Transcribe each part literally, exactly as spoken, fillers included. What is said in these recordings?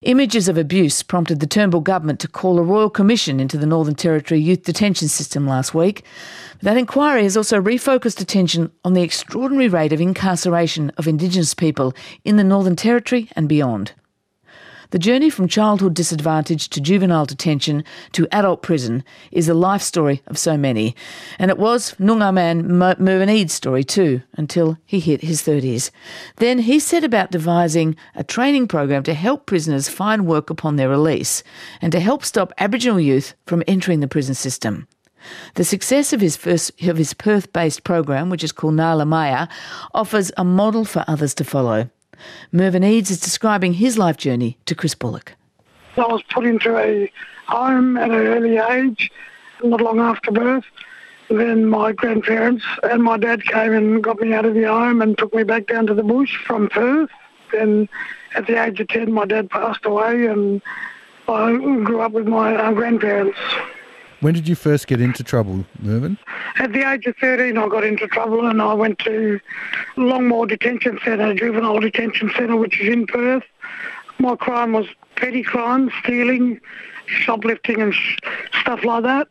Images of abuse prompted the Turnbull government to call a royal commission into the Northern Territory youth detention system last week. That inquiry has also refocused attention on the extraordinary rate of incarceration of Indigenous people in the Northern Territory and beyond. The journey from childhood disadvantage to juvenile detention to adult prison is the life story of so many. And it was Noongar man Mervyn Ead's story too, until he hit his thirties. Then he set about devising a training program to help prisoners find work upon their release and to help stop Aboriginal youth from entering the prison system. The success of his first of his Perth-based program, which is called Ngala Maya, offers a model for others to follow. Mervyn Eads is describing his life journey to Chris Bullock. I was put into a home at an early age, not long after birth. Then my grandparents and my dad came and got me out of the home and took me back down to the bush from Perth. Then at the age of ten, my dad passed away and I grew up with my uh, grandparents. When did you first get into trouble, Mervyn? At the age of thirteen, I got into trouble and I went to Longmore Detention Centre, Juvenile Detention Centre, which is in Perth. My crime was petty crimes, stealing, shoplifting and sh- stuff like that.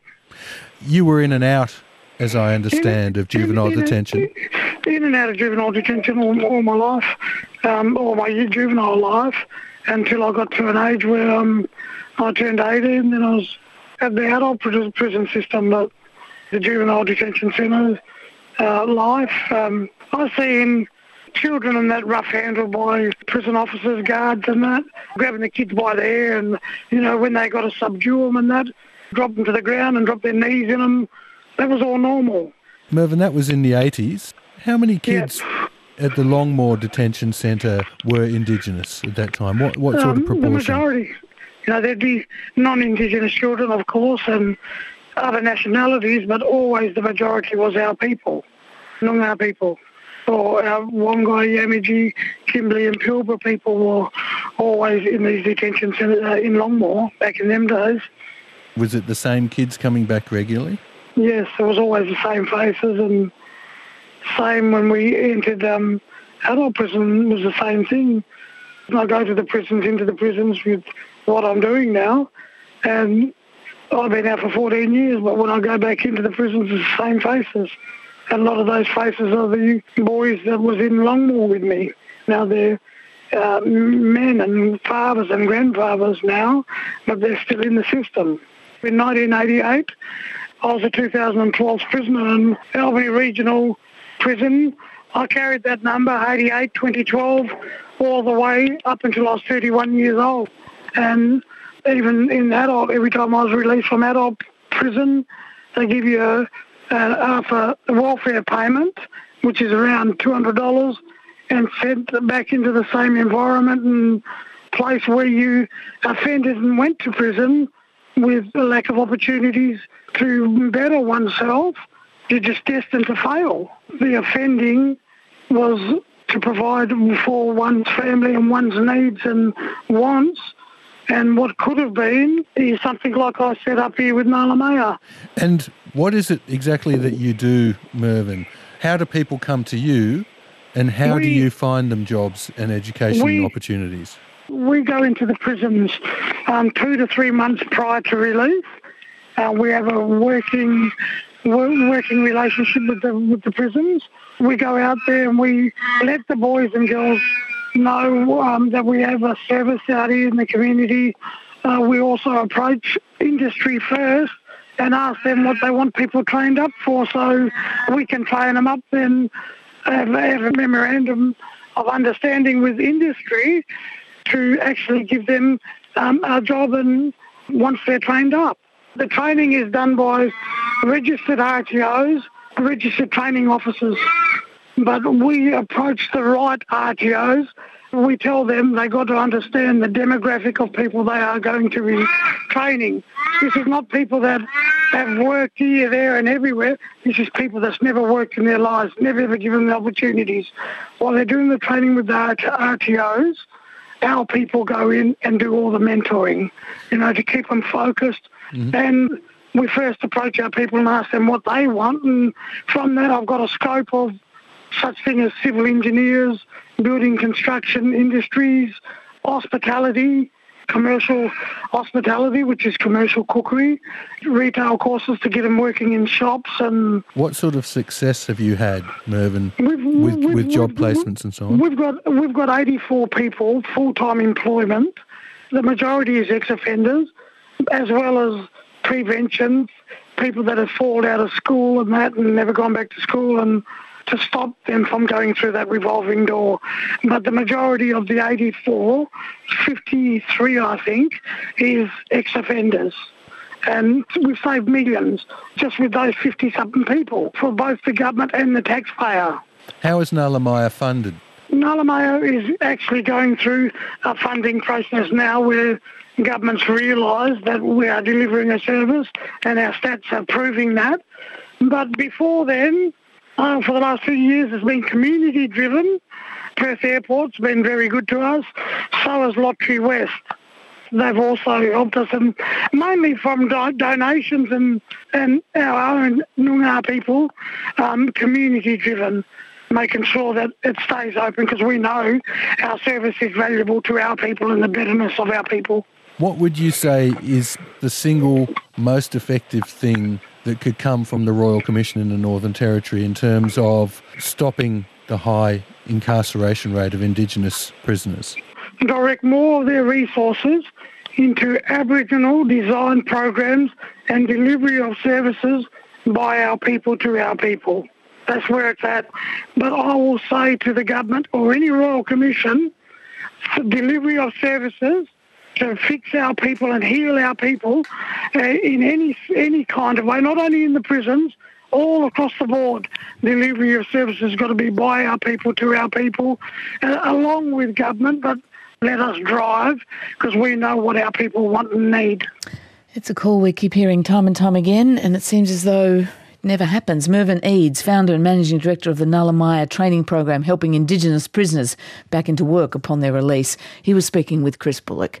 You were in and out, as I understand, in, of juvenile in, in, detention? In, in and out of juvenile detention all, all my life, um, all my juvenile life, until I got to an age where um, I turned eighteen, then I was at the adult prison system, but the juvenile detention centre uh, life. Um, I've seen children and that rough handled by prison officers, guards and that, grabbing the kids by the hair and, you know, when they got to subdue them and that, drop them to the ground and drop their knees in them. That was all normal. Mervyn, that was in the eighties. How many kids yeah. at the Longmore Detention Centre were Indigenous at that time? What, what sort um, of proportion? The majority. You know, there'd be non-Indigenous children, of course, and other nationalities, but always the majority was our people, Noongar people. Or our Wongai, Yamaji, Kimberley and Pilbara people were always in these detention centres uh, in Longmore back in them days. Was it the same kids coming back regularly? Yes, it was always the same faces, and same when we entered um, adult prison was the same thing. I go to the prisons, into the prisons with what I'm doing now, and I've been out for fourteen years, but when I go back into the prisons, it's the same faces. And a lot of those faces are the boys that was in Longmore with me. Now they're uh, men and fathers and grandfathers now, but they're still in the system. In nineteen eighty-eight, I was a two thousand twelve prisoner in Albany Regional Prison. I carried that number, eighty-eight, twenty twelve, all the way up until I was thirty-one years old. And even in adult, every time I was released from adult prison, they give you a, a, half a welfare payment, which is around two hundred dollars, and sent back into the same environment and place where you offended and went to prison with a lack of opportunities to better oneself. You're just destined to fail. The offending was to provide for one's family and one's needs and wants. And what could have been is something like I set up here with Ngala Maya. And what is it exactly that you do, Mervyn? How do people come to you, and how we, do you find them jobs and education we, opportunities? We go into the prisons um, two to three months prior to release. Uh, we have a working working relationship with the with the prisons. We go out there and we let the boys and girls know um, that we have a service out here in the community. Uh, we also approach industry first and ask them what they want people trained up for, so we can train them up and have, have a memorandum of understanding with industry to actually give them um, a job and once they're trained up. The training is done by registered R T Os, registered training officers. But we approach the right R T Os. We tell them they got to understand the demographic of people they are going to be training. This is not people that have worked here, there and everywhere. This is people that's never worked in their lives, never ever given the opportunities. While they're doing the training with the R T Os, our people go in and do all the mentoring, you know, to keep them focused. Mm-hmm. And we first approach our people and ask them what they want. And from that, I've got a scope of such thing as civil engineers, building construction industries, hospitality, commercial hospitality, which is commercial cookery, retail courses to get them working in shops. And what sort of success have you had, Mervyn, we've, with, we've, with job we've, placements and so on? We've got we've got eighty-four people full-time employment. The majority is ex-offenders, as well as prevention, people that have fallen out of school and that and never gone back to school, and to stop them from going through that revolving door. But the majority of the eighty-four, fifty-three I think, is ex-offenders. And we've saved millions just with those fifty-something people for both the government and the taxpayer. How is Nalamaya funded? Nalamaya is actually going through a funding process now where governments realise that we are delivering a service and our stats are proving that. But before then, uh, for the last few years, it's been community-driven. Perth Airport's been very good to us. So has Lottery West. They've also helped us, and mainly from do- donations and, and our own Noongar people, um, community-driven, making sure that it stays open because we know our service is valuable to our people and the betterness of our people. What would you say is the single most effective thing that could come from the Royal Commission in the Northern Territory in terms of stopping the high incarceration rate of Indigenous prisoners? Direct more of their resources into Aboriginal design programs and delivery of services by our people to our people. That's where it's at. But I will say to the government or any Royal Commission, delivery of services to fix our people and heal our people uh, in any any kind of way, not only in the prisons, all across the board. Delivery of services has got to be by our people to our people, uh, along with government, but let us drive because we know what our people want and need. It's a call we keep hearing time and time again, and it seems as though it never happens. Mervyn Eades, founder and managing director of the Nalamaya training program, helping Indigenous prisoners back into work upon their release. He was speaking with Chris Bullock.